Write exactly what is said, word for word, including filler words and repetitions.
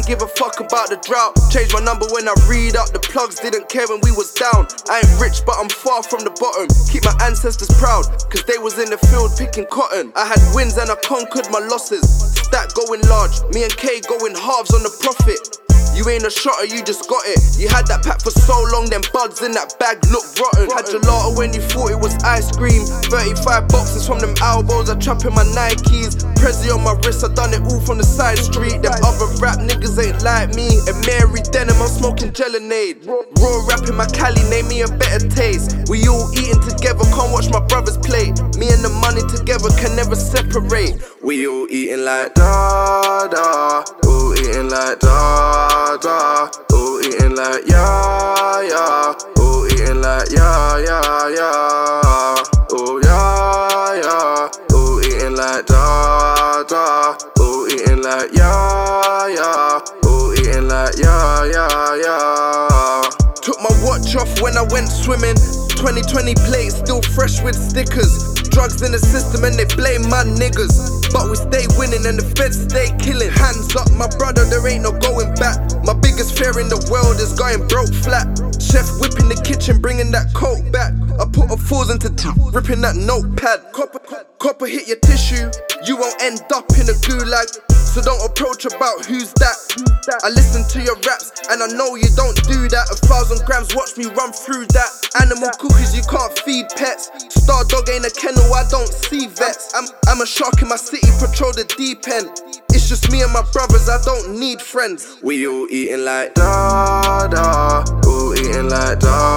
give a fuck about the drought. Changed my number when I read up. The plugs didn't care when we was down. I ain't rich but I'm far from the bottom. Keep my ancestors proud, cause they was in the field picking cotton. I had wins and I conquered my losses. Stat going large, me and K going halves on the profit. You ain't a shotter, you just got it. You had that pack for so long, them buds in that bag look rotten. Had gelato when you thought it was ice cream. thirty-five boxes from them elbows, I trap in my Nikes. Prezi on my wrist, I done it all from the side street. Them other rap niggas ain't like me. And Mary Denim, I'm smoking Gelinade. Raw rapping my Cali, name me a better taste. We all eating together, can't watch my brothers play. Me and the money together can never separate. We all eating like da da, all eating like da da, all eating like yeah yeah, all eating like yeah yeah yeah, oh yeah yeah, all eating like da da, all eating like yeah yeah, all eating like yeah yeah yeah. Took my watch off when I went swimming. twenty twenty plates still fresh with stickers. Drugs in the system and they blame my niggas. But we stay winning and the feds stay killing. Hands up my brother, there ain't no going back. My biggest fear in the world is going broke flat. Chef whipping the kitchen, bringing that coke back. I put a fools into t- ripping that notepad. Copper, copper hit your tissue, you won't end up in a gulag. So don't approach about who's that. I listen to your raps and I know you don't do that. A thousand grams, watch me run through that. Animal cookies, you can't feed pets. Star dog ain't a kennel, I don't see vets. I'm, I'm a shark in my city, patrol the deep end. It's just me and my brothers, I don't need friends. We all eating like da da, all eating like da